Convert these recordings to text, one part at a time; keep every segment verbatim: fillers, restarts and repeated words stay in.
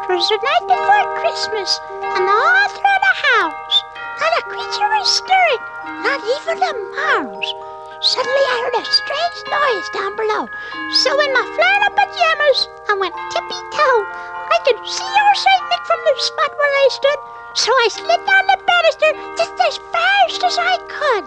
'Twas the night before Christmas, and all through the house not a creature was stirring, not even a mouse. Suddenly I heard a strange noise down below, so in my flannel pajamas I went tippy-toe. I could see old Saint Nick from the spot where I stood, so I slid down the banister just as fast as I could.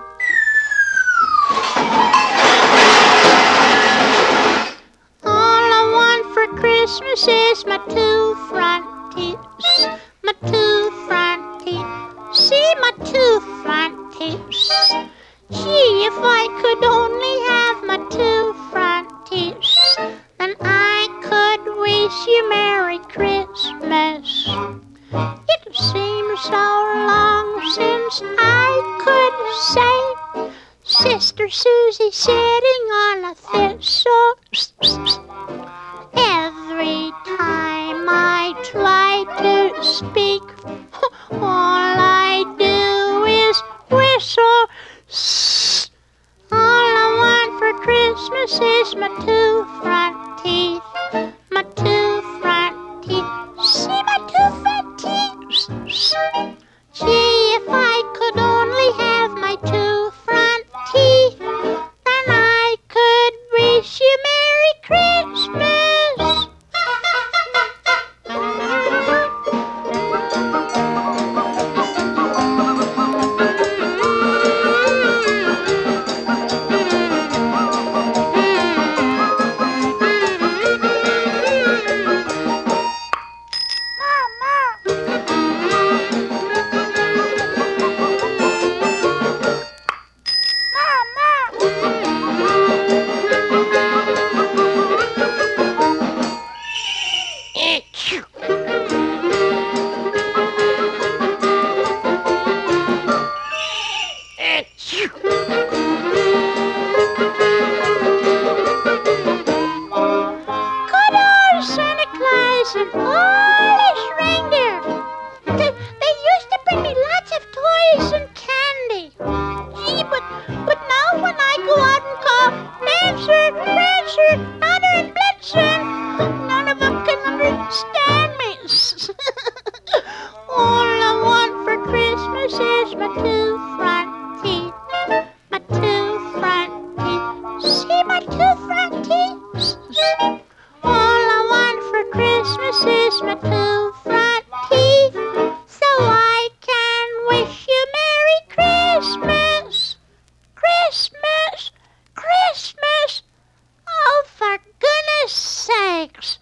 All I want for Christmas is my two front teeth, my two front teeth. See my two front teeth. Gee, if I could only have my two front teeth, then I could wish you Merry Christmas. It seems so long since I could say Sister Susie sitting on a thistle. Every time I try to speak, all I do is whistle. All I want for Christmas is my two front teeth, my two front teeth. See my two front teeth? Gee, if I could only have my two front teeth, then I could wish you Merry Christmas. And all his reindeer, they, they used to bring me lots of toys and candy. Gee, but, but now when I go out and call Dancer, Prancer, Donner, and Blitzen, none of them can understand me. All I want for Christmas is my two front teeth, my two front teeth. See my two front teeth? All I want for Christmas is my two front teeth, so I can wish you Merry Christmas, Christmas, Christmas. Oh, for goodness sakes.